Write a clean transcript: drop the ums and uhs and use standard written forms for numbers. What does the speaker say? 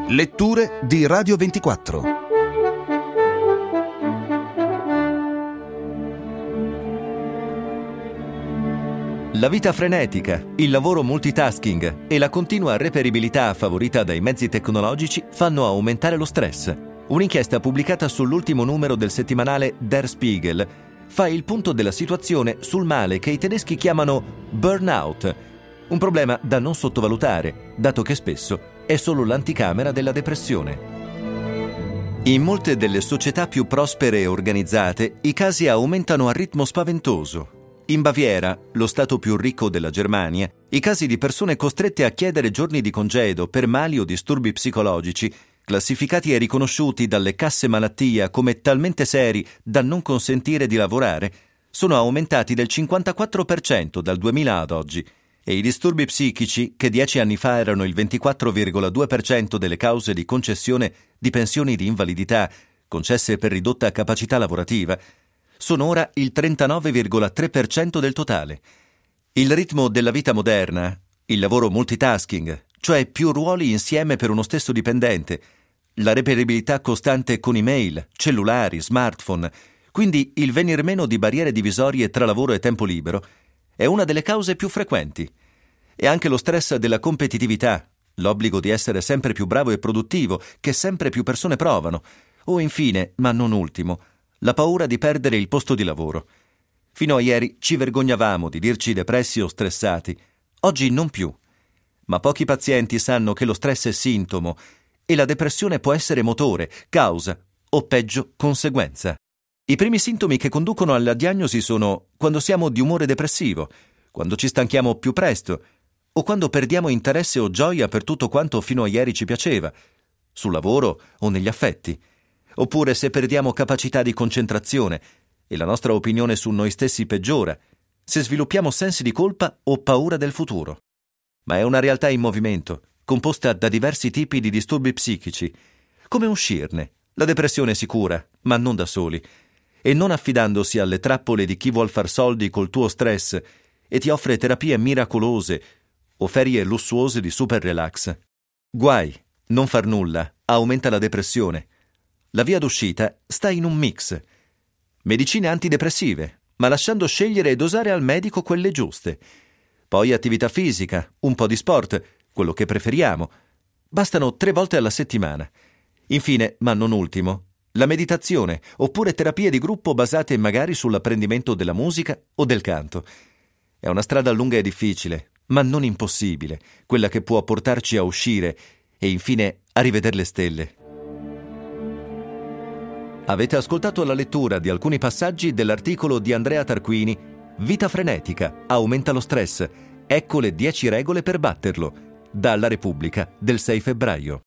Letture di Radio 24. La vita frenetica, il lavoro multitasking e la continua reperibilità favorita dai mezzi tecnologici fanno aumentare lo stress. Un'inchiesta pubblicata sull'ultimo numero del settimanale Der Spiegel fa il punto della situazione sul male che i tedeschi chiamano burnout, un problema da non sottovalutare, dato che spesso è solo l'anticamera della depressione. In molte delle società più prospere e organizzate, i casi aumentano a ritmo spaventoso. In Baviera, lo stato più ricco della Germania, i casi di persone costrette a chiedere giorni di congedo per mali o disturbi psicologici, classificati e riconosciuti dalle casse malattia come talmente seri da non consentire di lavorare, sono aumentati del 54% dal 2000 ad oggi, e i disturbi psichici, che 10 anni fa erano il 24,2% delle cause di concessione di pensioni di invalidità concesse per ridotta capacità lavorativa, sono ora il 39,3% del totale. Il ritmo della vita moderna, il lavoro multitasking, cioè più ruoli insieme per uno stesso dipendente, la reperibilità costante con email, cellulari, smartphone, quindi il venir meno di barriere divisorie tra lavoro e tempo libero, è una delle cause più frequenti. E anche lo stress della competitività, l'obbligo di essere sempre più bravo e produttivo, che sempre più persone provano, o infine, ma non ultimo, la paura di perdere il posto di lavoro. Fino a ieri ci vergognavamo di dirci depressi o stressati, oggi non più. Ma pochi pazienti sanno che lo stress è sintomo e la depressione può essere motore, causa o peggio conseguenza. I primi sintomi che conducono alla diagnosi sono quando siamo di umore depressivo, quando ci stanchiamo più presto o quando perdiamo interesse o gioia per tutto quanto fino a ieri ci piaceva, sul lavoro o negli affetti, oppure se perdiamo capacità di concentrazione e la nostra opinione su noi stessi peggiora, se sviluppiamo sensi di colpa o paura del futuro. Ma è una realtà in movimento, composta da diversi tipi di disturbi psichici. Come uscirne? La depressione si cura, ma non da soli, e non affidandosi alle trappole di chi vuol far soldi col tuo stress e ti offre terapie miracolose o ferie lussuose di super relax. Guai, non far nulla aumenta la depressione. La via d'uscita sta in un mix. Medicine antidepressive, ma lasciando scegliere e dosare al medico quelle giuste. Poi attività fisica, un po' di sport, quello che preferiamo. Bastano 3 volte alla settimana. Infine, ma non ultimo, la meditazione, oppure terapie di gruppo basate magari sull'apprendimento della musica o del canto. È una strada lunga e difficile, ma non impossibile, quella che può portarci a uscire e infine a rivedere le stelle. Avete ascoltato la lettura di alcuni passaggi dell'articolo di Andrea Tarquini Vita frenetica, aumenta lo stress, ecco le 10 regole per batterlo, dalla Repubblica del 6 febbraio.